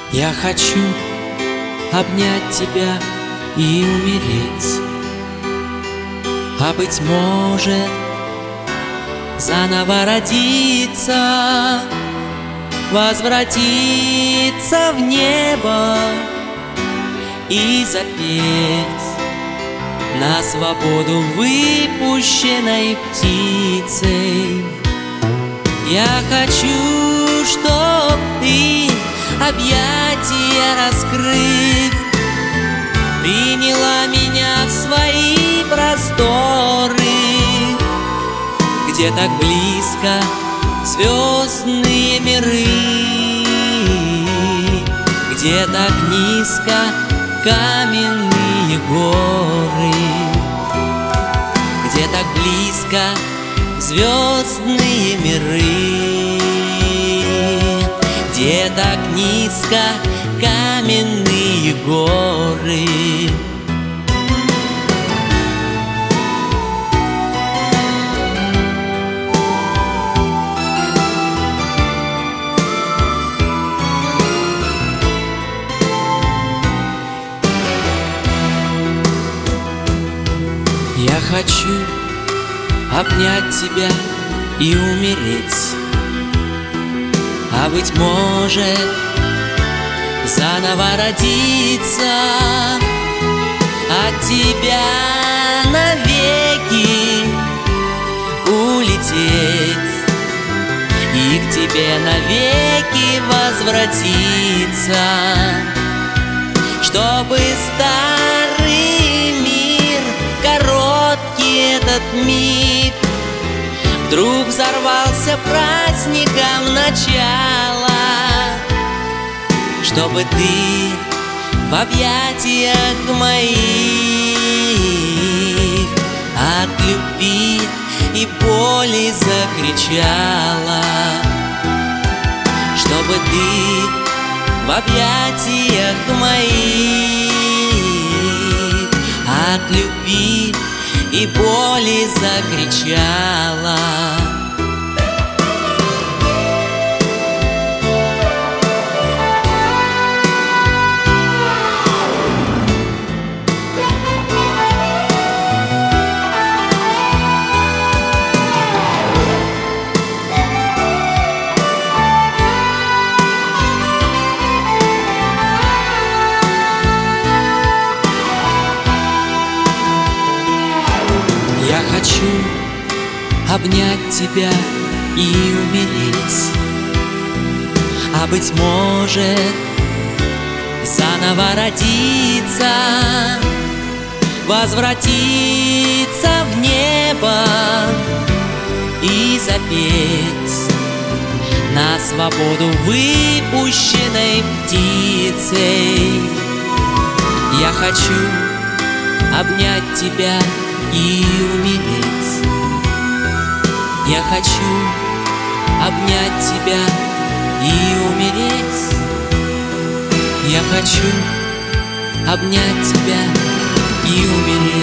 Я хочу обнять тебя и умереть, а быть может заново родиться, возвратиться в небо и запеть на свободу выпущенной птицей. Я хочу, чтоб ты, объятия раскрыв, приняла меня в свои просторы, где так близко звездные миры, где так низко каменные горы, где так близко звездные миры, где так низко каменные горы. Я хочу обнять тебя и умереть, а быть может заново родиться, от тебя навеки улететь и к тебе навеки возвратиться, чтобы старый мир, короткий этот миг, вдруг взорвался праздником начала, чтобы ты в объятиях моих от любви и боли закричала, чтобы ты в объятиях моих от любви и боли закричала. Я хочу обнять тебя и умереть, а быть может заново родиться, возвратиться в небо и запеть на свободу выпущенной птицей. Я хочу обнять тебя и умереть. Я хочу обнять тебя и умереть. Я хочу обнять тебя и умереть.